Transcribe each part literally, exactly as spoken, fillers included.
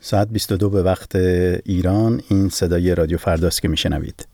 ساعت بیست و دو به وقت ایران. این صدای رادیو فرداست که میشنوید.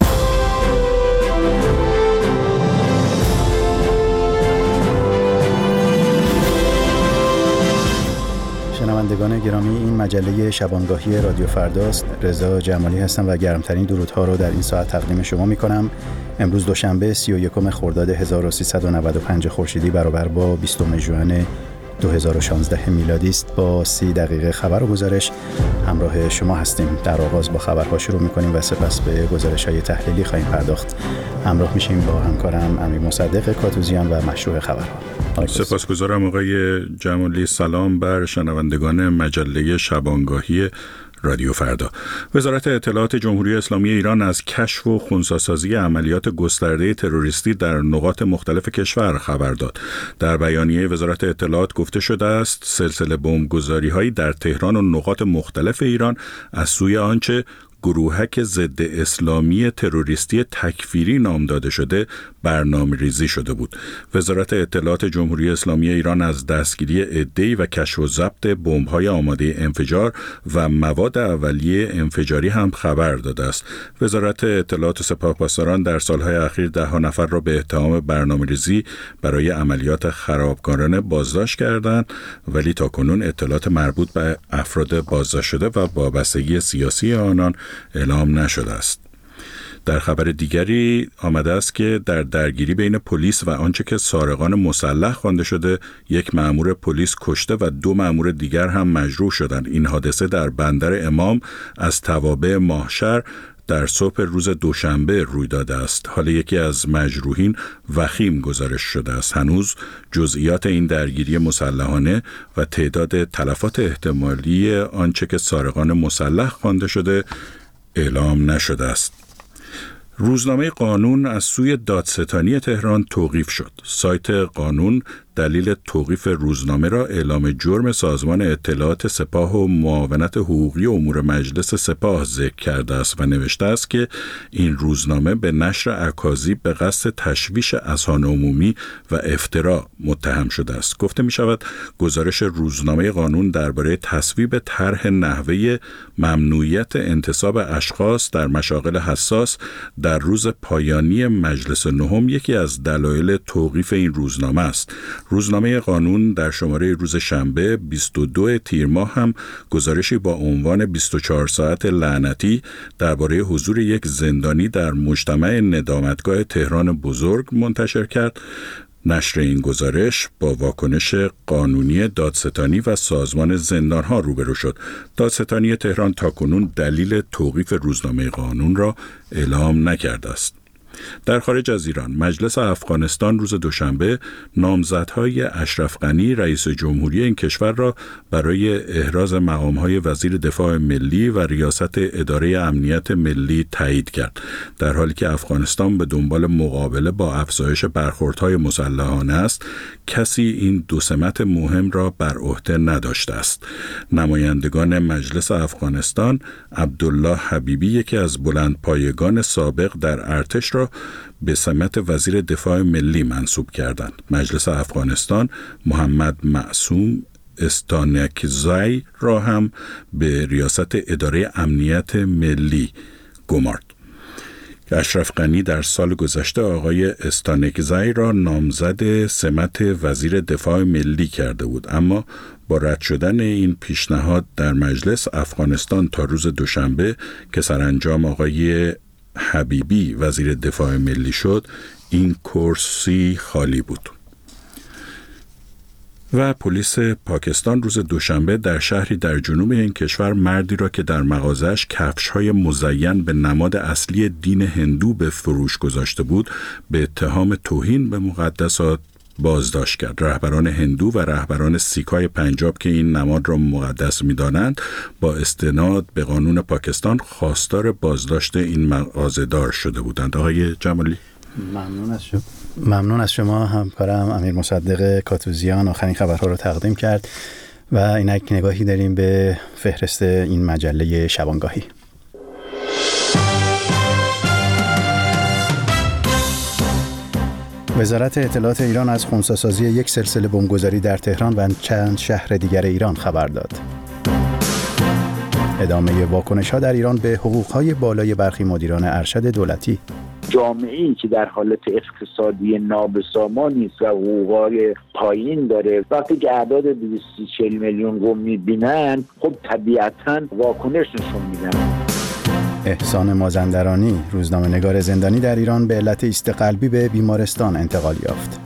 شنوندگان گرامی، این مجله شبانگاهی رادیو فرداست. رضا جمالی هستم و گرمترین درودها رو در این ساعت تقدیم شما میکنم. امروز دوشنبه سی و یکم خرداد هزار و سیصد و نود و پنج خورشیدی برابر با بیستم ژوئن دو هزار و شانزده میلادی است. با سی دقیقه خبر و گزارش همراه شما هستیم. در آغاز با خبرها شروع میکنیم و سپس به گزارش‌های تحلیلی خواهیم پرداخت. همراه میشیم با همکارم امیر مصدق کاتوزیان و مشروع خبرها. سپاسگزارم آقای جمالی. سلام بر شنوندگان مجله شبانگاهی رادیو فردا. وزارت اطلاعات جمهوری اسلامی ایران از کشف و خنثی‌سازی عملیات گسترده تروریستی در نقاط مختلف کشور خبر داد. در بیانیه وزارت اطلاعات گفته شده است سلسله بمبگذاری‌هایی در تهران و نقاط مختلف ایران از سوی آنچه گروهک ضد اسلامی تروریستی تکفیری نام داده شده برنامه‌ریزی شده بود. وزارت اطلاعات جمهوری اسلامی ایران از دستگیری عده‌ای و کشف و ضبط بمب‌های آماده انفجار و مواد اولیه انفجاری هم خبر داده است. وزارت اطلاعات و سپاهپاسداران در سالهای اخیر ده ها نفر را به اتهام برنامه‌ریزی برای عملیات خرابکارانه بازداشت کردند، ولی تاکنون اطلاعات مربوط به افراد بازداشت شده و وابستگی سیاسی آنان اعلام نشده است. در خبر دیگری آمده است که در درگیری بین پلیس و آنچه که سارقان مسلح خوانده شده یک مأمور پلیس کشته و دو مأمور دیگر هم مجروح شدند. این حادثه در بندر امام از توابع ماهشهر در صبح روز دوشنبه روی داده است. حال یکی از مجروحین وخیم گزارش شده است. هنوز جزئیات این درگیری مسلحانه و تعداد تلفات احتمالی آنچه که سارقان مسلح خوانده شده اعلام نشده است. روزنامه قانون از سوی دادستانی تهران توقیف شد. سایت قانون دلیل توقیف روزنامه را اعلام جرم سازمان اطلاعات سپاه و معاونت حقوقی امور مجلس سپاه ذکر کرده است و نوشته است که این روزنامه به نشر اکاذیب به قصد تشویش اذهان عمومی و افترا متهم شده است. گفته می شود گزارش روزنامه قانون درباره تصویب طرح نحوه ممنوعیت انتصاب اشخاص در مشاغل حساس در روز پایانی مجلس نهم یکی از دلایل توقیف این روزنامه است. روزنامه قانون در شماره روز شنبه بیست و دو تیر ماه هم گزارشی با عنوان بیست و چهار ساعت لعنتی درباره حضور یک زندانی در مجتمع ندامتگاه تهران بزرگ منتشر کرد. نشر این گزارش با واکنش قانونی دادستانی و سازمان زندانها روبرو شد. دادستانی تهران تاکنون دلیل توقیف روزنامه قانون را اعلام نکرده است. در خارج از ایران، مجلس افغانستان روز دوشنبه نامزدهای اشرف غنی رئیس جمهوری این کشور را برای احراز مقامهای وزیر دفاع ملی و ریاست اداره امنیت ملی تایید کرد، در حالی که افغانستان به دنبال مقابله با افزایش برخوردهای مسلحانه است. کسی این دو سمت مهم را بر عهده نداشته است. نمایندگان مجلس افغانستان عبدالله حبیبی، یکی از بلندپایگان سابق در ارتش، را به سمت وزیر دفاع ملی منصوب کردند. مجلس افغانستان محمد معصوم استانکزی را هم به ریاست اداره امنیت ملی گمارد. اشرف غنی در سال گذشته آقای استانکزی را نامزد سمت وزیر دفاع ملی کرده بود، اما با رد شدن این پیشنهاد در مجلس افغانستان تا روز دوشنبه که سرانجام آقای حبیبی وزیر دفاع ملی شد، این کرسی خالی بود. و پلیس پاکستان روز دوشنبه در شهری در جنوب این کشور مردی را که در مغازه‌اش کفش‌های مزین به نماد اصلی دین هندو به فروش گذاشته بود به اتهام توهین به مقدسات بازداشت کرد. رهبران هندو و رهبران سیک‌های پنجاب که این نماد را مقدس می‌دانند با استناد به قانون پاکستان خواستار بازداشت این مغازه‌دار شده بودند. آقای جمالی، ممنون از شما. ممنون از شما همکارم امیر مصدق کاتوزیان آخرین خبرها رو تقدیم کرد و اینک نگاهی داریم به فهرست این مجله شبانگاهی. وزارت اطلاعات ایران از خنثی‌سازی یک سلسله بمبگذاری در تهران و چند شهر دیگر ایران خبر داد. ادامه واکنش‌ها در ایران به حقوق‌های بالای برخی مدیران ارشد دولتی. جامعه‌ای که در حالت اقتصادی نابسامانی است و حقوق‌های پایین داره، وقتی که اعداد دویست و چهل میلیون رو می‌بینن، خب طبیعتاً واکنش نشون میدن. احسان مازندرانی، روزنامه‌نگار زندانی در ایران، به علت ایست قلبی به بیمارستان انتقال یافت.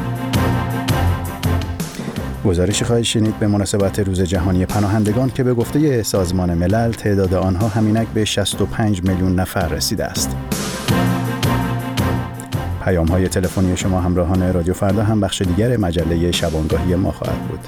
گزارشی خواهید شنید به مناسبت روز جهانی پناهندگان که به گفته سازمان ملل تعداد آنها همینک به شصت و پنج میلیون نفر رسیده است. پیام‌های تلفنی شما همراهان رادیو فردا هم بخش دیگر مجله شبانگاهی ما خواهد بود.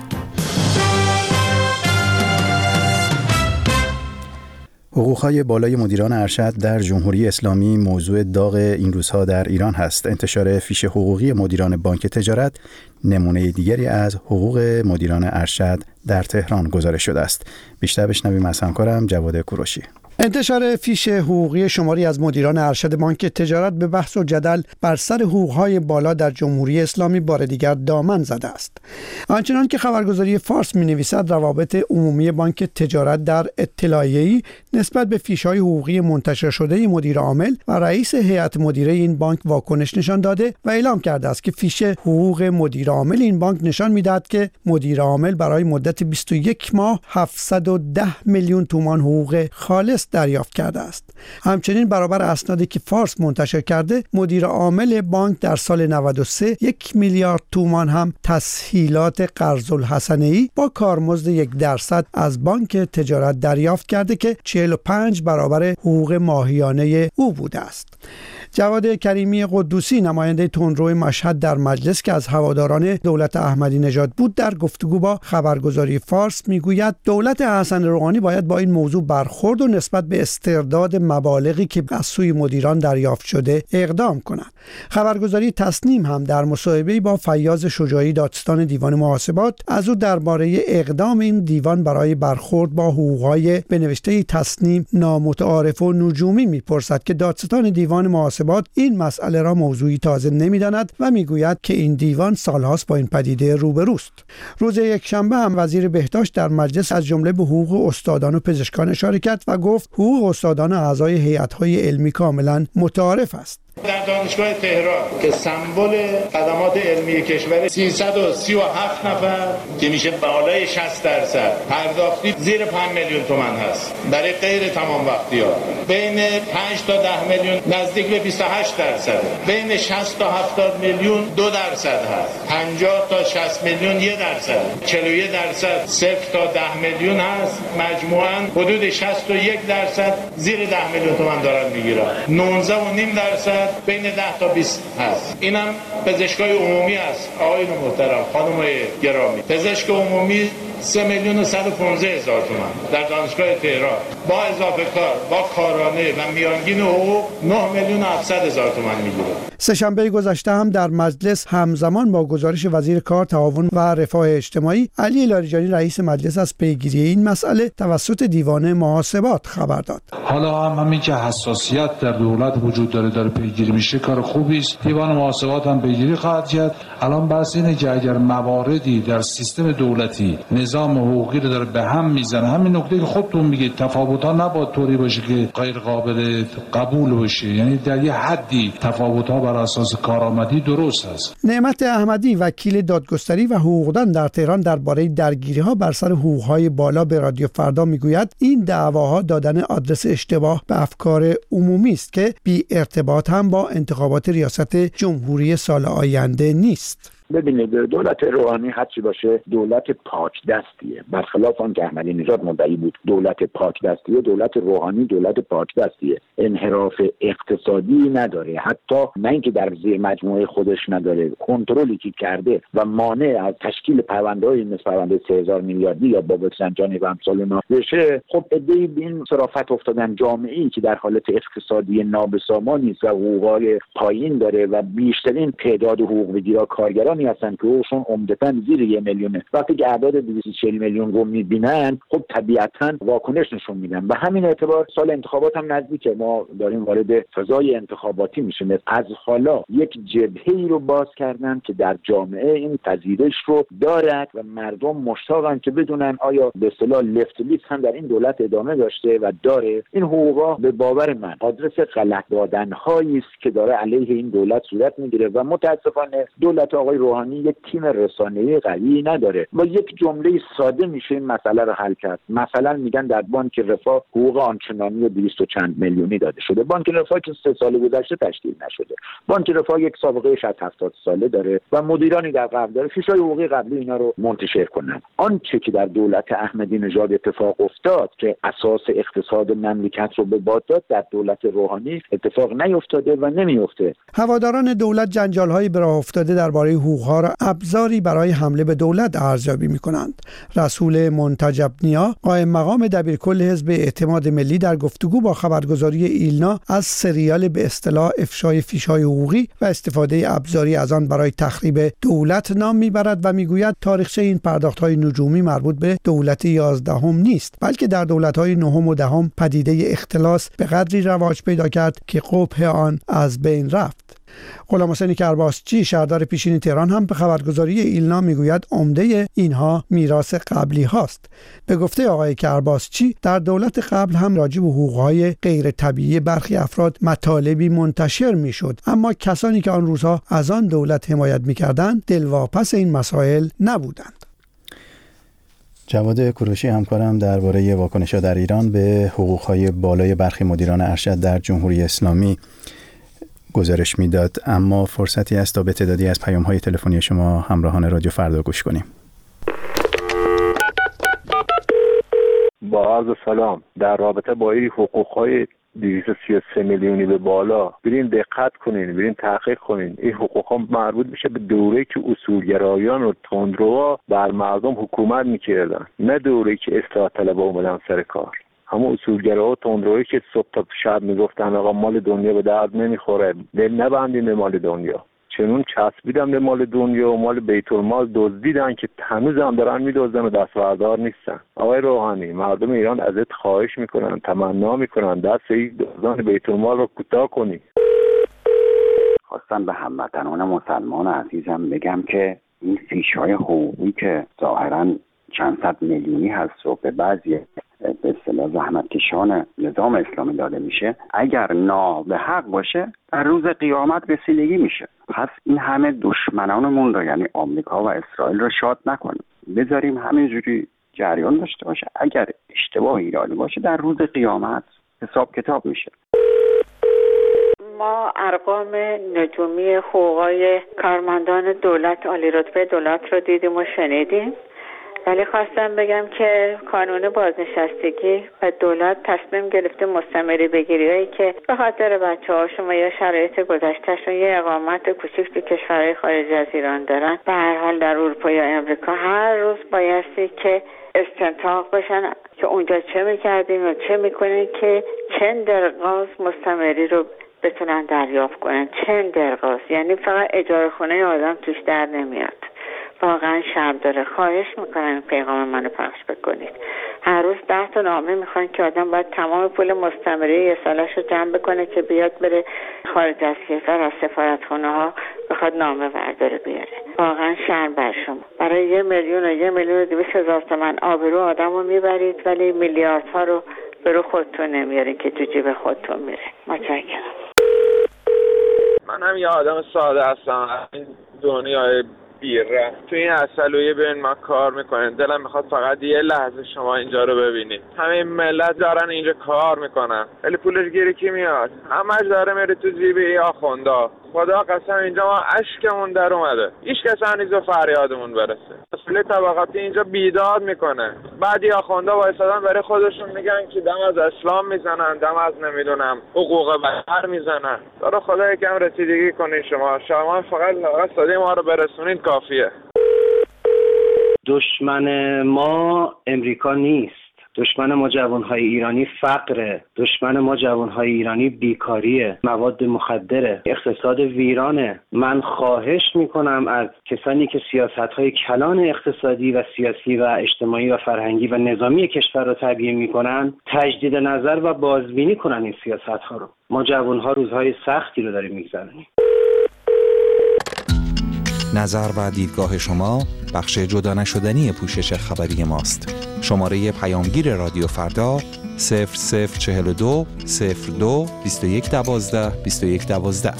حقوق‌های بالای مدیران ارشد در جمهوری اسلامی موضوع داغ این روزها در ایران هست. انتشار فیش حقوقی مدیران بانک تجارت نمونه دیگری از حقوق مدیران ارشد در تهران گزارش شده است. بیشتر بشنویم از همکارم جواد کوروشی. انتشار فیش حقوقی شماری از مدیران ارشد بانک تجارت به بحث و جدل بر سر حقوق‌های بالا در جمهوری اسلامی بار دیگر دامن زده است. آنچنان که خبرگزاری فارس می‌نویسد، روابط عمومی بانک تجارت در اطلاعیه‌ای نسبت به فیش‌های حقوقی منتشر شده مدیر عامل و رئیس هیئت مدیره این بانک واکنش نشان داده و اعلام کرده است که فیش حقوق مدیر عامل این بانک نشان می‌دهد که مدیر عامل برای مدت بیست و یک ماه هفتصد و ده میلیون تومان حقوق خالص دریافت کرده است. همچنین برابر اسنادی که فارس منتشر کرده، مدیر عامل بانک در سال نود و سه یک میلیارد تومان هم تسهیلات قرض الحسنه‌ای با کارمزد یک درصد از بانک تجارت دریافت کرده که چهل و پنج برابر حقوق ماهیانه او بوده است. جواد کریمی قدوسی، نماینده تندرو مشهد در مجلس که از هواداران دولت احمدی نژاد بود، در گفتگو با خبرگزاری فارس میگوید دولت حسن روحانی باید با این موضوع برخورد و نسبت به استرداد مبالغی که از سوی مدیران دریافت شده اقدام کند. خبرگزاری تسنیم هم در مصاحبه‌ای با فیاض شجاعی دادستان دیوان محاسبات از او درباره اقدام این دیوان برای برخورد با حقوق‌های به نوشته تسنیم نامتعارف و نجومی میپرسد که دادستان دیوان محاسبات این مسئله را موضوعی تازه نمی‌داند و میگوید که این دیوان سالهاست با این پدیده روبروست. روز یکشنبه هم وزیر بهداشت در مجلس از جمله به حقوق استادان و پزشکان اشاره کرد و گفت حقوق استادان و اعضای هیئت‌های علمی کاملا متعارف است. در دانشگاه تهران که سمبل خدمات علمی کشور، سیصد و سی و هفت نفر که میشه بالای شصت درصد پرداختی زیر پنج میلیون تومان هست برای غیر تمام وقتی‌ها، بین پنج تا ده میلیون نزدیک به بیست و هشت درصد، بین شصت تا هفتاد میلیون دو درصد هست، پنجاه تا شصت میلیون یک درصد، چهل و یک درصد صفر تا ده میلیون هست، مجموعاً حدود شصت و یک درصد زیر ده میلیون تومان دارن میگیرن، نوزده و نیم درصد بین ده تا بیست هست. اینم پزشکای عمومی است. آقایون محترم، خانم‌های گرامی، پزشک عمومی سه میلیون و صد و پانزده هزار تومان در دانشگاه تهران با اضافه کار با کارانه و میانگین حقوق نه میلیون و هفتصد هزار تومان میگیره. سه‌شنبه گذشته هم در مجلس همزمان با گزارش وزیر کار، تعاون و رفاه اجتماعی علی لاریجانی رئیس مجلس از پیگیری این مسئله توسط دیوان محاسبات خبر داد. حالا هم همین که حساسیت در دولت وجود داره داره پیگیری میشه، کار خوبی است. دیوان محاسبات هم پیگیری خواهد کرد. الان بحث اینه که اگر مواردی در سیستم دولتی نظام حقوقی رو داره به هم میزنه، همین نکته که خودتون میگید تفاوت‌ها نباید طوری باشه که غیر قابل قبول باشه، یعنی در یه حدی تفاوت‌ها بر اساس کارآمدی درست است. نعمت احمدی، وکیل دادگستری و حقوقدان در تهران، درباره درگیری‌ها بر سر حقوق‌های بالا به رادیو فردا میگوید این دعواها دادن آدرس اشتباه به افکار عمومی است که بی ارتباط هم با انتخابات ریاست جمهوری سال آینده نیست. ببینید، دولت روحانی هرچی باشه دولت پاک دستیه، برخلاف آن که احمدی نژاد مدعی بود دولت پاک دستیه. دولت روحانی دولت پاک دستیه، انحراف اقتصادی نداره، حتی نه اینکه در زیر مجموعه خودش نداره، کنترلی که کرده و مانع از تشکیل پرونده‌های مثل پرونده سه هزار میلیاردی یا بابک سنجانی و امثال اینا بشه. خب عده‌ای به این صرافت افتادن، جامعه‌ای که در حالت اقتصادی نابسامانی است و حقوق‌های پایین داره و بیشترین تعداد حقوق بگیرا کارگران کسانی هستن که حقوقشون عمدتاً زیر یه میلیونه، وقتی که اعداد دویست و چهل میلیون رو میبینن خب طبیعتاً واکنش نشون میدن. و همین اعتبار سال انتخابات هم نزدیکه، ما داریم وارد فضای انتخاباتی میشیم. از حالا یک جبهه‌ای رو باز کردن که در جامعه این پذیرش رو دارد و مردم مشتاقن که بدونن آیا به اصطلاح لفت لیست هم در این دولت ادامه داشته و داره. این حقوقا به باور من آدرس غلط دادن‌هایی است که داره علیه این دولت صورت میگیره و متاسفانه دولت آقای روحانی یک تیم رسانه‌ای قوی نداره. با یک جمله ساده میشه این مسئله رو حل کرد. مثلا میگن در بانک رفاه حقوق آنچنانی دویست و چند میلیونی داده شده. بانک رفاه که سه سال گذشته تشکیل نشده. بانک رفاه یک سابقه شصت هفتاد ساله داره و مدیرانی در قبل داره. فیشای حقوقی قبلی اینا رو منتشر کنن. آنچه که در دولت احمدی نژاد اتفاق افتاد که اساس اقتصاد مملکت رو به باد داد، در دولت روحانی اتفاق نیفتاده و نمیفته. هواداران دولت جنجال‌های به راه افتاده درباره حقوق‌ها را ابزاری برای حمله به دولت ارزیابی می‌کنند. رسول منتجب نیا، قائم مقام دبیرکل حزب اعتماد ملی، در گفتگو با خبرگزاری ایلنا از سریال به اصطلاح افشای فیش‌های حقوقی و استفاده ابزاری از آن برای تخریب دولت نام می‌برد و می‌گوید تاریخچه این پرداخت‌های نجومی مربوط به دولت یازدهم نیست، بلکه در دولت‌های نهم و دهم پدیده اختلاس به قدری رواج پیدا کرد که قبح آن از بین رفت. غلام حسین کرباسچی، شهردار پیشین تهران، هم به خبرگزاری ایلنا میگوید عمده اینها میراث قبلی هاست. به گفته آقای کرباسچی در دولت قبل هم راجع به حقوقهای غیر طبیعی برخی افراد مطالبی منتشر میشد، اما کسانی که آن روزها از آن دولت حمایت میکردند دلواپس این مسائل نبودند. جواد کوروشی همکارم درباره واکنش‌ها در ایران به حقوق‌های بالای برخی مدیران ارشد در جمهوری اسلامی گزارش میداد، اما فرصتی است تا به تعدادی از پیام‌های تلفنی شما همراهان رادیو فردا گوش کنیم. با عرض سلام، در رابطه با این حقوق‌های دویست و سی و سه میلیونی به بالا برین دقت کنین، برین تحقیق کنین. این حقوق‌ها مربوط میشه به دوره‌ای که اصولگرایان و تندروها بر مردم حکومت میکردن، نه دوره‌ای که اصلاح طلبها اومدن سر کار. همون اصولگراها و تندروهایی که صبح تا شب میگفتن آقا مال دنیا به درد نمیخوره، دل نبندین به مال دنیا، چنون چسبیدن به مال دنیا و مال بیت المال دزدیدن که هنوز هم دارن میدزدن و دستبردار نیستن. آقای روحانی، مردم ایران ازت خواهش میکنن، تمنا میکنن دست این دزدان بیت المال رو کوتاه کنی. خواستم به هموطنان مسلمان عزیزم بگم که این فیش‌های حقوقی که ظاهراً چند صد میلیونی هست و به بعضی به اصطلاح زحمتکشان نظام اسلامی داده میشه، اگر نا به حق باشه در روز قیامت رسیدگی میشه. پس این همه دشمنانمون رو، یعنی آمریکا و اسرائیل رو شاد نکنیم، بذاریم همینجوری جریان داشته باشه. اگر اشتباه ایرانی باشه در روز قیامت حساب کتاب میشه. ما ارقام نجومی حقوقای کارمندان دولت، عالی رتبه دولت رو دیدیم و شنیدیم، ولی خواستم بگم که کانون بازنشستگی و دولت تصمیم گرفته مستمری بگیری هایی که به خاطر بچه هاشون یا شرایط گذشتهشون یه اقامت کوچیک تو کشورهای خارج از ایران دارن، به هر حال در اروپا یا امریکا هر روز بایستی که استنتاق بشن که اونجا چه میکردیم و چه میکنیم که چند درقاز مستمری رو بتونن دریافت کنن. چند درقاز یعنی فقط اجاره خونه آدم توش در نمیاد. واقعا شرم داره. خواهش میکنم پیغام منو پخش بکنید. هر روز ده تا نامه میخوان که آدم باید تمام پول مستمری یه سالش رو جمع بکنه که بیاد بره خارج از کشور، از سفارتخونه ها بخواد نامه برداره بیاره. واقعا شرم بر شما. برای یه میلیون و یه میلیون و دویست هزار تومن آبرو آدم رو میبرید، ولی میلیاردها رو برو خودتون نمیارین که تو جیب خودتون میره. متشکرم. من هم یه آدم ساده هستم. این دنیای بیره تو این اصلویه ببین ما کار میکنیم، دلم میخواد فقط یه لحظه شما اینجا رو ببینید. همه ملت دارن اینجا کار میکنن، ولی پولش گیری کی میاد؟ همش داره میره تو جیب ای آخوندا. خدا قسم اینجا ما اشکمون در اومده، هیچ کس هنوز به فریادمون برسه. اصل طبقاتی اینجا بیداد میکنه، بعد یا آخوندا وایسادن برای خودشون میگن که دم از اسلام میزنن، دم از نمیدونم حقوق بشر میزنن. برای خدا یکم رسیدگی کنین شما شما فقط صدای ما رو برسونید کافیه. دشمن ما امریکا نیست، دشمن ما جوانهای ایرانی فقره، دشمن ما جوانهای ایرانی بیکاریه، مواد مخدره، اقتصاد ویرانه. من خواهش میکنم از کسانی که سیاستهای کلان اقتصادی و سیاسی و اجتماعی و فرهنگی و نظامی کشور را تبیین میکنن تجدید نظر و بازبینی کنن این سیاستها رو. ما جوانها روزهای سختی رو داریم میگذرونیم. نظر و دیدگاه شما بخش جدا نشدنی پوشش خبری ماست. شماره پیامگیر رادیو فردا صفر صفر چهل و دو صفر دو بیست و یک دوازده بیست و یک دوازده.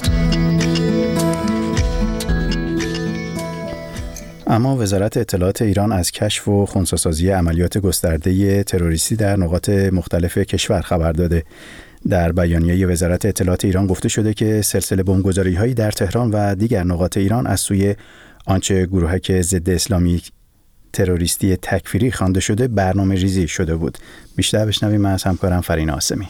اما وزارت اطلاعات ایران از کشف و خنثی‌سازی عملیات گسترده تروریستی در نقاط مختلف کشور خبر داده. در بیانیه وزارت اطلاعات ایران گفته شده که سلسله بمبگذاری‌هایی در تهران و دیگر نقاط ایران از سوی آنچه گروهک ضد اسلامی تروریستی تکفیری خوانده شده برنامه ریزی شده بود. بیشتر بشنویم از همکارم فرین آسمی.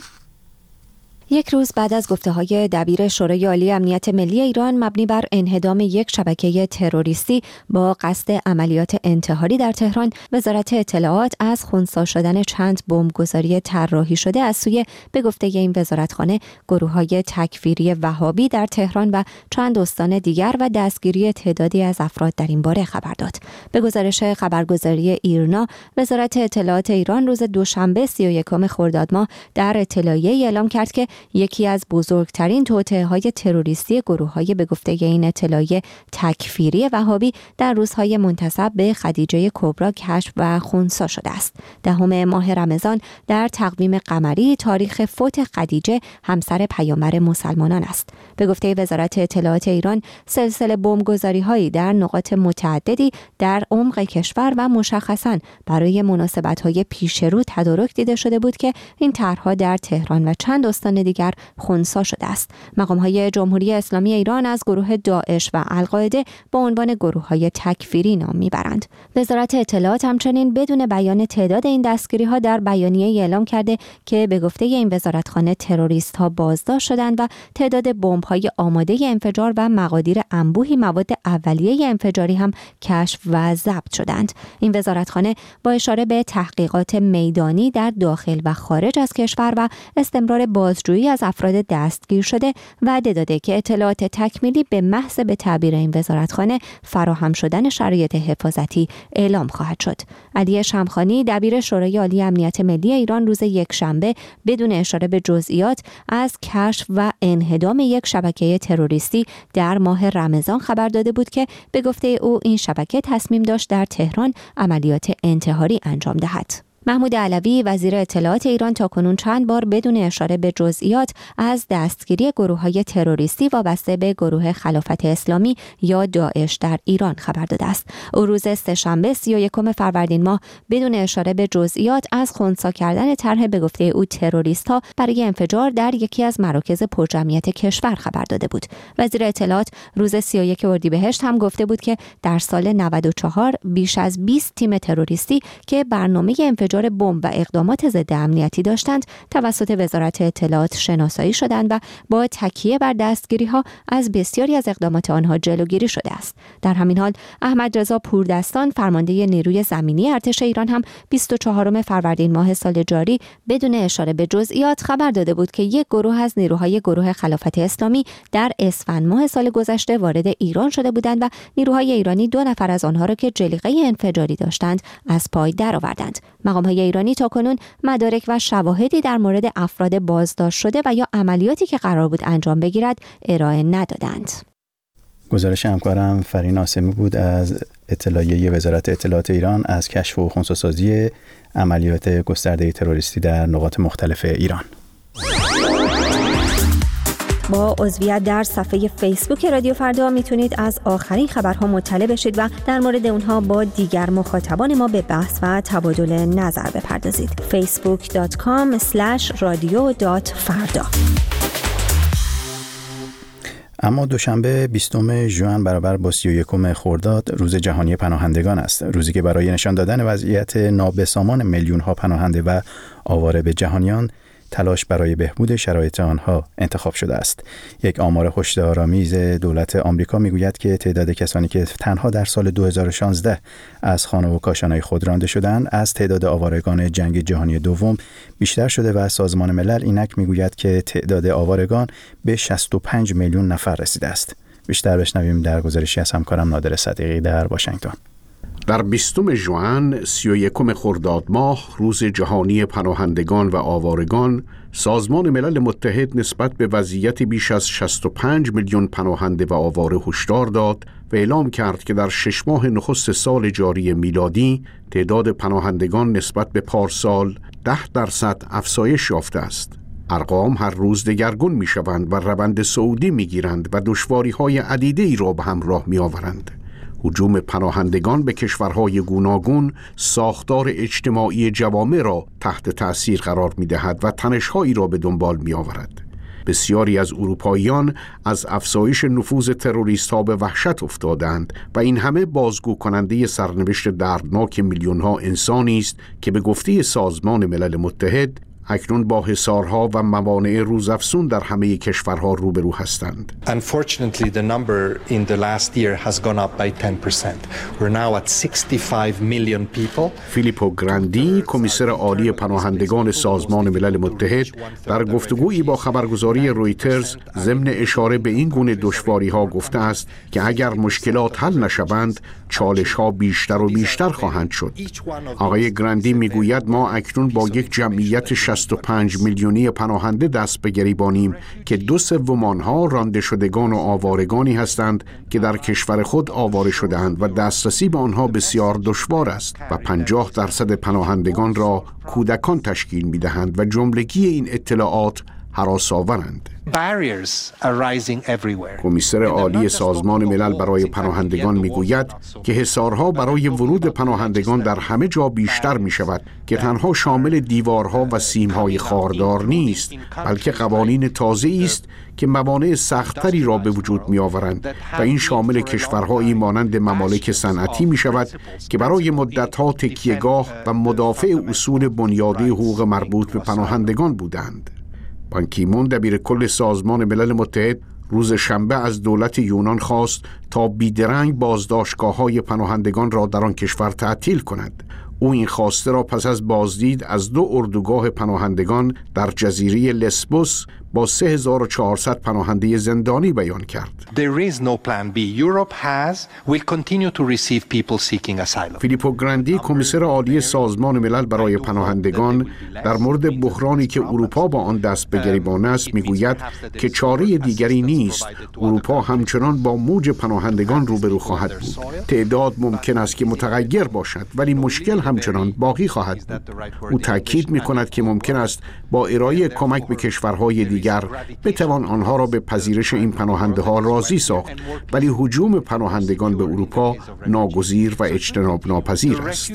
یک روز بعد از گفته‌های دبیر شورای عالی امنیت ملی ایران مبنی بر انهدام یک شبکه تروریستی با قصد عملیات انتحاری در تهران، وزارت اطلاعات از خنثی شدن چند بمبگذاری طراحی شده از سوی به گفته این وزارتخانه گروه‌های تکفیری وهابی در تهران و چند استان دیگر و دستگیری تعدادی از افراد در این باره خبر داد. به گزارش خبرگزاری ایرنا، وزارت اطلاعات ایران روز دوشنبه سی و یکم خرداد ماه در اطلاعیه‌ای اعلام کرد که یکی از بزرگترین توطئه‌های تروریستی گروه‌های به گفته این اطلاعیه تکفیری وهابی در روزهای منتسب به خدیجه کبری کشف و خنثی شده است. دهم ماه رمضان در تقویم قمری تاریخ فوت خدیجه همسر پیامبر مسلمانان است. به گفته وزارت اطلاعات ایران، سلسله بمبگذاری‌هایی در نقاط متعددی در عمق کشور و مشخصاً برای مناسبت‌های پیشرو تدارک دیده شده بود که این طرح‌ها در تهران و چند استان دیگر خنثی شده است. مقام‌های جمهوری اسلامی ایران از گروه داعش و القاعده با عنوان گروه‌های تکفیری نام میبرند. وزارت اطلاعات همچنین بدون بیان تعداد این دستگیری‌ها در بیانیه اعلام کرده که به گفته این وزارتخانه تروریست‌ها بازداشت شدند و تعداد بمب‌های آماده انفجار و مقادیر انبوهی مواد اولیه انفجاری هم کشف و ضبط شدند. این وزارتخانه با اشاره به تحقیقات میدانی در داخل و خارج از کشور و استمرار بازجویی از افراد دستگیر شده وعده داده که اطلاعات تکمیلی به محض به تعبیر این وزارتخانه فراهم شدن شرایط حفاظتی اعلام خواهد شد. علی شمخانی دبیر شورای عالی امنیت ملی ایران روز یکشنبه بدون اشاره به جزئیات از کشف و انهدام یک شبکه تروریستی در ماه رمضان خبر داده بود که به گفته او این شبکه تصمیم داشت در تهران عملیات انتحاری انجام دهد. محمود علوی وزیر اطلاعات ایران تاکنون چند بار بدون اشاره به جزئیات از دستگیری گروه‌های تروریستی وابسته به گروه خلافت اسلامی یا داعش در ایران خبر داده است. او روز سه‌شنبه سی و یکم فروردین ماه بدون اشاره به جزئیات از خنثی کردن طرح به گفته او تروریست‌ها برای انفجار در یکی از مراکز پرجمعیت کشور خبر داده بود. وزیر اطلاعات روز سی و یک اردیبهشت هم گفته بود که در سال نود و چهار بیش از بیست تیم تروریستی که برنامه انفجار بمب و اقدامات ضد امنیتی داشتند توسط وزارت اطلاعات شناسایی شدند و با تکیه بر دستگیری‌ها از بسیاری از اقدامات آنها جلوگیری شده است. در همین حال احمد رضا پوردستان فرمانده نیروی زمینی ارتش ایران هم بیست و چهارم فروردین ماه سال جاری بدون اشاره به جزئیات خبر داده بود که یک گروه از نیروهای گروه خلافت اسلامی در اسفند ماه سال گذشته وارد ایران شده بودند و نیروهای ایرانی دو نفر از آنها را که جلیقه انفجاری داشتند از پای درآوردند. مقام‌های ایرانی تاکنون مدارک و شواهدی در مورد افراد بازداشت شده و یا عملیاتی که قرار بود انجام بگیرد ارائه ندادند. گزارش همکارم فرین آسمی بود از اطلاعیه وزارت اطلاعات ایران از کشف و خنثی‌سازی عملیات گسترده تروریستی در نقاط مختلف ایران. با عضویت در صفحه فیسبوک رادیو فردا میتونید از آخرین خبرها مطلع بشید و در مورد اونها با دیگر مخاطبان ما به بحث و تبادل نظر بپردازید. فیسبوک دات کام اسلش رادیو دات فردا. اما دوشنبه بیستم ژوئن برابر با سی و یکم خرداد روز جهانی پناهندگان است. روزی که برای نشان دادن وضعیت نابسامان میلیون ها پناهنده و آواره به جهانیان تلاش برای بهبود شرایط آنها انتخاب شده است. یک آمار هشدارآمیز دولت آمریکا میگوید که تعداد کسانی که تنها در سال دو هزار و شانزده از خانه و کاشانهای خود رانده شدند از تعداد آوارگان جنگ جهانی دوم بیشتر شده و سازمان ملل اینک میگوید که تعداد آوارگان به شصت و پنج میلیون نفر رسیده است. بیشتر بشنویم در گزارشی از همکارم نادر صدیقی در واشنگتن. در بیستم ژوئن سی و یکم خرداد ماه روز جهانی پناهندگان و آوارگان، سازمان ملل متحد نسبت به وضعیت بیش از شصت و پنج میلیون پناهنده و آواره هشدار داد و اعلام کرد که در شش ماه نخست سال جاری میلادی تعداد پناهندگان نسبت به پارسال ده درصد افزایش یافته است. ارقام هر روز دگرگون می شوند و روند صعودی می گیرند و دشواری های عدیده ای را به همراه می آورند. هجوم پناهندگان به کشورهای گوناگون ساختار اجتماعی جوامع را تحت تأثیر قرار می دهد و تنش‌هایی را به دنبال می آورد. بسیاری از اروپاییان از افزایش نفوذ تروریست‌ها به وحشت افتادند و این همه بازگو کننده سرنوشت دردناک میلیون‌ها انسانی است که به گفته سازمان ملل متحد اکنون با حصارها و موانع روزافزون در همه کشورها روبرو هستند. Unfortunately, the number in the last year has gone up by ten percent. We're now at sixty-five million people. فیلیپو گراندی، کمیسر عالی پناهندگان سازمان ملل متحد، در گفتگویی با خبرگزاری رویترز ضمن اشاره به این گونه دشواری‌ها گفته است که اگر مشکلات حل نشوند، چالش‌ها بیشتر و بیشتر خواهند شد. آقای گراندی میگوید ما اکنون با یک جمعیت شصت و پنج میلیونی پناهنده دست به گریبانیم که دو سوم آنها رانده شدگان و آوارگانی هستند که در کشور خود آواره شده‌اند و دسترسی به آنها بسیار دشوار است و پنجاه درصد پناهندگان را کودکان تشکیل می‌دهند و جملگی این اطلاعات هراس‌آورند. کمیسر عالی سازمان ملل برای پناهندگان میگوید که حصارها برای ورود پناهندگان در همه جا بیشتر می شود که تنها شامل دیوارها و سیمهای خاردار نیست، بلکه قوانین تازه‌ای است که موانع سخت‌تری را به وجود می آورند و این شامل کشورهایی مانند ممالک صنعتی می شود که برای مدت‌ها تکیه‌گاه و مدافع اصول بنیادی حقوق مربوط به پناهندگان بودند. بان کی مون دبیر کل سازمان ملل متحد روز شنبه از دولت یونان خواست تا بیدرنگ بازداشتگاه‌های پناهندگان را در آن کشور تعطیل کند. او این خواسته را پس از بازدید از دو اردوگاه پناهندگان در جزیره لسبوس با سه هزار و چهارصد پناهنده زندانی بیان کرد. There is no plan B. Europe has will continue to receive people seeking asylum. فیلیپو گراندی، کمیسر عالی سازمان ملل برای پناهندگان، در مورد بحرانی که اروپا با آن دست به گریبان است میگوید که چاره دیگری نیست. اروپا همچنان با موج پناهندگان روبرو خواهد بود. تعداد ممکن است که متغیر باشد ولی مشکل همچنان باقی خواهد بود. او تاکید میکند که ممکن است با ارائه کمک به کشورهای دیگر بتوان آنها را به پذیرش این پناهنده ها راضی ساخت، ولی هجوم پناهندگان به اروپا ناگزیر و اجتناب ناپذیر است.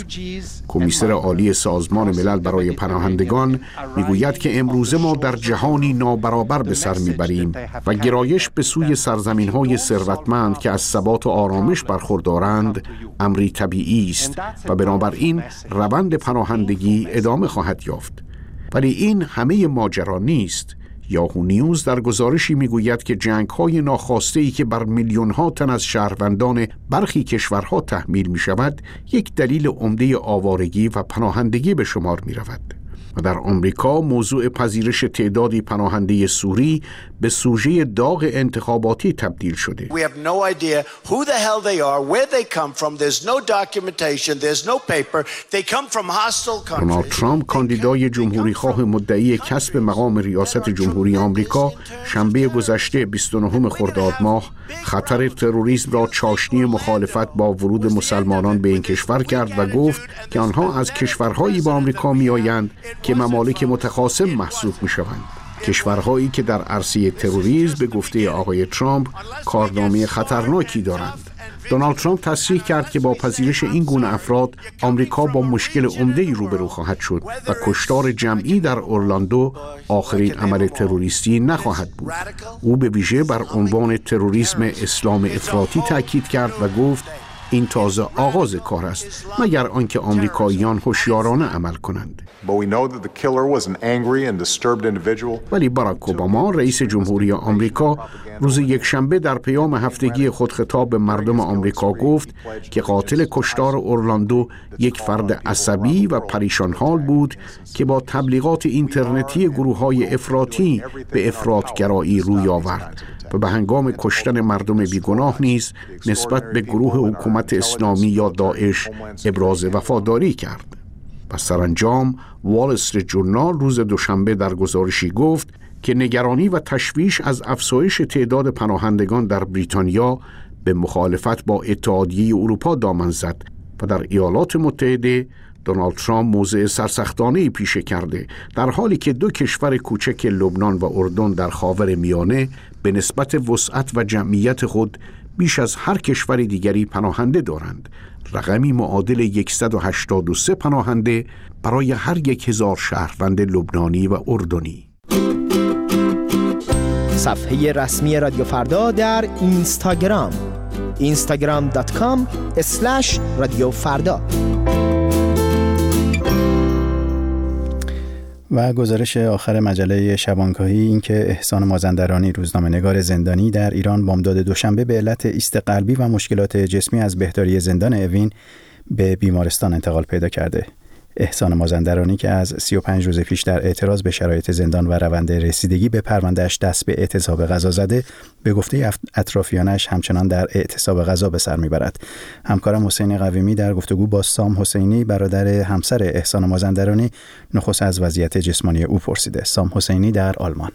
کمیسر عالی سازمان ملل برای پناهندگان میگوید که امروزه ما در جهانی نابرابر به سر میبریم و گرایش به سوی سرزمین های ثروتمند که از ثبات و آرامش برخوردارند امری طبیعی است و بنابراین روند پناهندگی ادامه خواهد یافت. ولی این همه ماجرا نیست. یاهو نیوز در گزارشی میگوید که جنگ‌های ناخواسته‌ای که بر میلیون‌ها تن از شهروندان برخی کشورها تحمیل می‌شود، یک دلیل عمده آوارگی و پناهندگی به شمار می‌رود. و در آمریکا موضوع پذیرش تعدادی پناهنده سوری به سوژه داغ انتخاباتی تبدیل شده. We have no idea who the hell they are, where they come from. There's no documentation, there's no paper. They come from hostile countries. دونالد ترامپ، کاندیدای جمهوریخواه مدعی کسب مقام ریاست جمهوری آمریکا، شنبه گذشته بیست و نهم خرداد ماه خطر تروریسم را چاشنی مخالفت با ورود مسلمانان به این کشور کرد و گفت که آنها از کشورهایی به آمریکا میآیند که ممالک متخاصم محسوب میشوند. کشورهایی که در عرصه تروریسم به گفته آقای ترامپ کارنامه خطرناکی دارند. دونالد ترامپ تصریح کرد که با پذیرش این گونه افراد آمریکا با مشکل عمده‌ای روبرو خواهد شد و کشتار جمعی در اورلاندو آخرین عمل تروریستی نخواهد بود. او به ویژه بر عنوان تروریسم اسلام افراطی تاکید کرد و گفت این تازه آغاز کار است، مگر آنکه آمریکاییان هوشیارانه عمل کنند. ولی باراک اوباما رئیس جمهوری آمریکا روز یکشنبه در پیام هفتگی خود خطاب به مردم آمریکا گفت که قاتل کشتار اورلاندو یک فرد عصبی و پریشان حال بود که با تبلیغات اینترنتی گروه‌های افراطی به افراط‌گرایی روی آورد و به هنگام کشتن مردم بیگناه نیز نسبت به گروه حکومت اسلامی یا داعش ابراز وفاداری کرد. و سرانجام وال استریت جورنال روز دوشنبه در گزارشی گفت که نگرانی و تشویش از افزایش تعداد پناهندگان در بریتانیا به مخالفت با اتحادیه اروپا دامن زد و در ایالات متحده دونالد ترامپ موضع سرسختانه‌ای پیشه کرده، در حالی که دو کشور کوچک لبنان و اردن در خاور میانه به نسبت وسعت و جمعیت خود بیش از هر کشور دیگری پناهنده دارند، رقمی معادل صد و هشتاد و سه پناهنده برای هر یک هزار شهروند لبنانی و اردنی. صفحه رسمی رادیو فردا در اینستاگرام اینستاگرام دات کام اسلش رادیو فردا. و گزارش آخر مجله شبانگاهی این که احسان مازندرانی روزنامه‌نگار زندانی در ایران بامداد دوشنبه به علت ایست قلبی و مشکلات جسمی از بهداری زندان اوین به بیمارستان انتقال پیدا کرده. احسان مازندرانی که از سی و پنج روز پیش در اعتراض به شرایط زندان و روند رسیدگی به پروندهش دست به اعتصاب غذا زده، به گفته اطرافیانش همچنان در اعتصاب غذا به سر میبرد. همکارم حسین قویمی در گفتگو با سام حسینی برادر همسر احسان مازندرانی نخست از وضعیت جسمانی او پرسیده. سام حسینی در آلمان.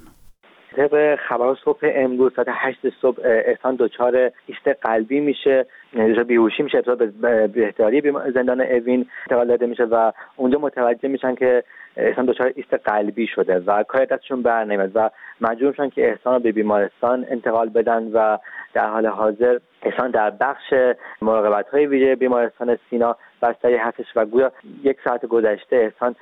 طبق خبر صبح امروز ساعت هشت صبح احسان دچار ایست قلبی میشه، بیهوشی میشه، ابتدا به بهداری زندان اوین انتقال داده میشه و اونجا متوجه میشن که احسان دچار ایست قلبی شده و کار دستشون برنمیاد و مجبور میشن که احسان رو به بیمارستان انتقال بدن و در حال حاضر احسان در بخش مراقبت‌های ویژه بیمارستان سینا بستری هستش و گویا یک ساعت گذشته احسان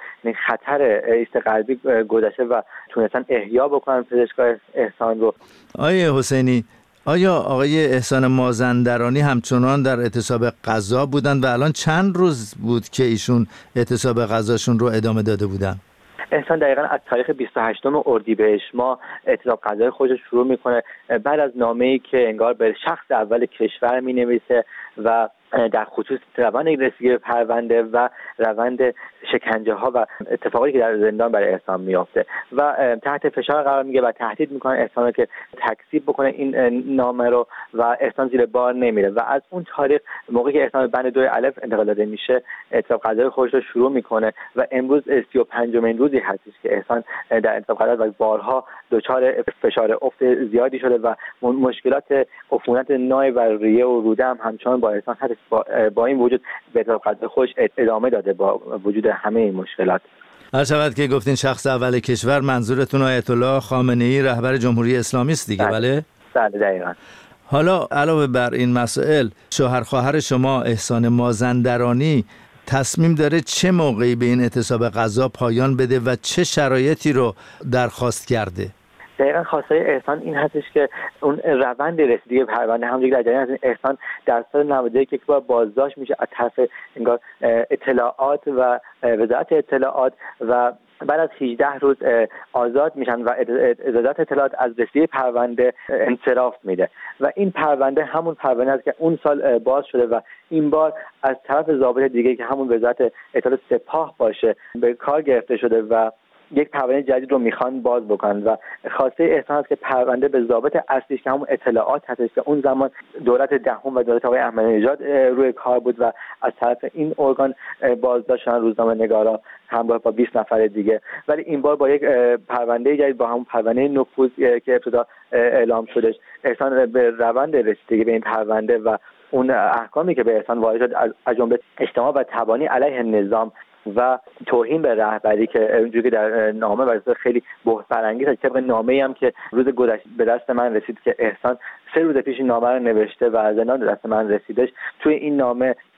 خطر ایست قلبی گذشته و تونستن احیا بکنن پزشکای احسان رو. آیه حسینی، آیا آقای احسان مازندرانی همچنان در اعتصاب غذا بودند و الان چند روز بود که ایشون اعتصاب غذاشون رو ادامه داده بودن؟ احسان دقیقاً از تاریخ بیست و هشتم اردیبهشت ماه اعتصاب غذای خودش شروع میکنه بعد از نامه‌ای که انگار به شخص اول کشور مینویسه و در خصوص روند رسیدگی به پرونده و روند شکنجه ها و اتفاقی که در زندان برای احسان میافته و تحت فشار قرار میگه و تهدید میکنه احسان رو که تکذیب بکنه این نامه رو و احسان زیر بار نمیره و از اون تاریخ موقعی که احسان بند دو الف انتقال داده میشه اعتصاب غذای خودش رو شروع میکنه و امروز سی و پنجمین روزی هستش که احسان در اعتصاب غذا و بارها دچار فشار افت زیادی شده و مشکلات عفونت نای و ریه و روده هم همچنان با احسان هست. با, با این وجود به اعتصاب غذای خودش ادامه داده با وجود همه این مشکلات. هر شود که گفتین شخص اول کشور، منظورتون آیت الله خامنه‌ای رهبر جمهوری اسلامی است دیگه؟ بله بله دقیقاً. حالا علاوه بر این مسائل، شوهر خواهر شما احسان مازندرانی تصمیم داره چه موقعی به این اعتصاب غذا پایان بده و چه شرایطی رو درخواست کرده؟ دقیقاً خواستای احسان این هستش که اون روند رسیدگی پرونده همونجوری در جریان هست. احسان در سال نود و یک یک بار بازداشت میشه از طرف انگار اطلاعات و وزارت اطلاعات و بعد از هجده روز آزاد میشن و وزارت اطلاعات از رسیدگی پرونده انصراف میده و این پرونده همون پرونده است که اون سال باز شده و این بار از طرف ضابط دیگه که همون وزارت اطلاعات سپاه باشه به کار گرفته شده و یک پرونده جدید رو میخوان باز بکنن و خواسته احسان است که پرونده به ضابط اصلیش که همون اطلاعات هستش که اون زمان دولت دهم و دولت آقای احمدی نژاد روی کار بود و از طرف این ارگان بازداشت شدن روزنامه‌نگارا همراه با بیست نفر دیگه، ولی این بار با یک پرونده جدید با همون پرونده نفوذ که ابتدا اعلام شدش احسان به روند رسیدگی به این پرونده و اون احکامی که به احسان وارد شد از جمله اجتماع و تبانی علیه نظام و توهین به رهبری که اونجوری که در نامه برای خیلی بحث برانگیز است. طبق نامه‌ای هم که روز گذشته به دست من رسید که احسان سه روز پیش نامه رو نوشته و از زندان دست من رسیدش، توی این نامه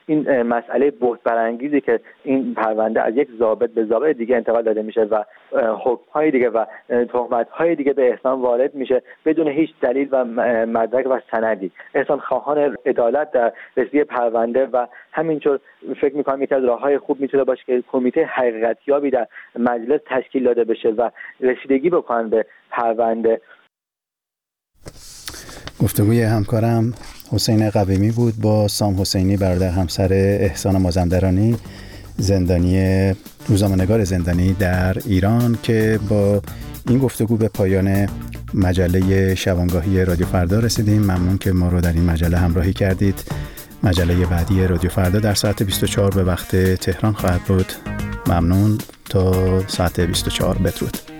این مسئله بهت برانگیزی که این پرونده از یک ضابط به ضابط دیگه انتقال داده میشه و حکم‌های دیگه و تهمت‌های دیگه به احسان وارد میشه بدون هیچ دلیل و مدرک و سندی. احسان خواهان عدالت در رسیدگی پرونده و همینطور فکر می‌کنم یکی از راه‌های خوب میتونه باشه که کمیته حقیقتیابی در مجلس تشکیل داده بشه و رسیدگی بکنن به پرونده. گفتگوی همکارم حسین قویمی بود با سام حسینی، برادر همسر احسان مازندرانی، زندانی روزنامه‌نگار زندانی در ایران، که با این گفتگو به پایان مجله شبانگاهی رادیو فردا رسیدیم. ممنون که ما رو در این مجله همراهی کردید. مجله بعدی رادیو فردا در ساعت بیست و چهار به وقت تهران خواهد بود. ممنون. تا ساعت بیست و چهار. بدرود.